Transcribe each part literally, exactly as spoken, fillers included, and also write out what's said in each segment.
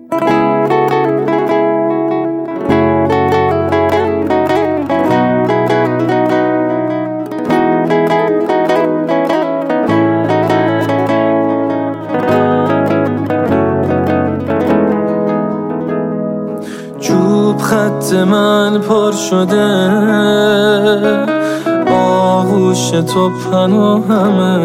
چوب خط من پر شده، آغوش تو پناهمه.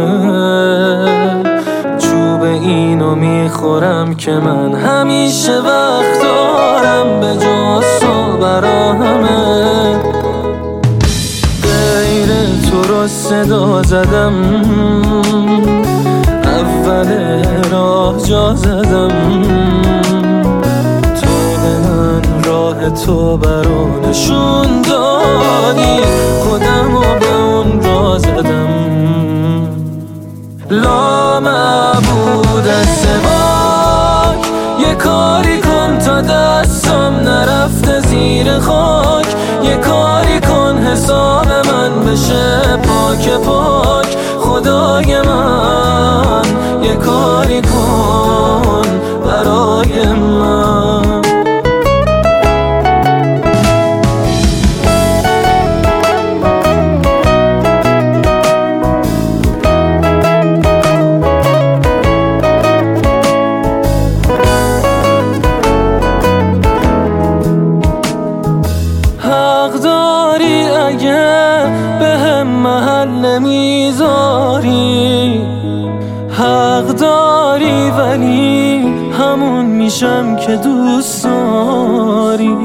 چوب اینو میخورم که من همیشه وقت دارم، به جز تو برا همه. غیر تو رو صدا زدم، اول راه جا زدم. تو برا نشون دادی، خودم رو به اون را زدم. لامعبود سواک، یه کاری کن تا دستم نرفته زیر خاک. یه کاری کن حساب من بشه پاک پاک. خدای من یه کاری کن برای من. محل نمیذاری، حق داری ولی همون میشم که دوست داری.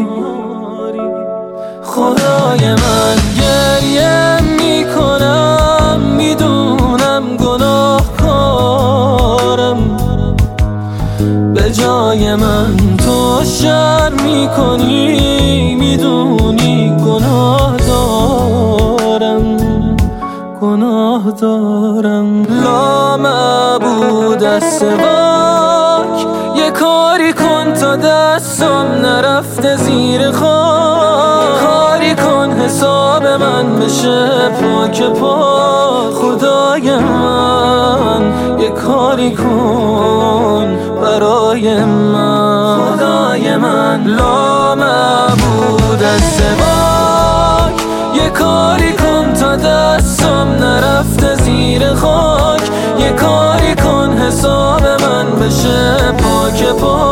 خدای من گریه میکنم، میدونم گناه کارم. به جای من تو شر میکنی، میدونی گناه دارم، گناه دارم. لامعبود سواک، یه کاری کن تا دستم نرفته زیر خاک. کاری کن حساب من بشه پاک پاک. خدای من یه کاری کن برای من. خدای من لامعبود سواک، یه کاری کن تا دستم نرفته زیر خاک. یه کاری کن حساب من بشه پاک پاک.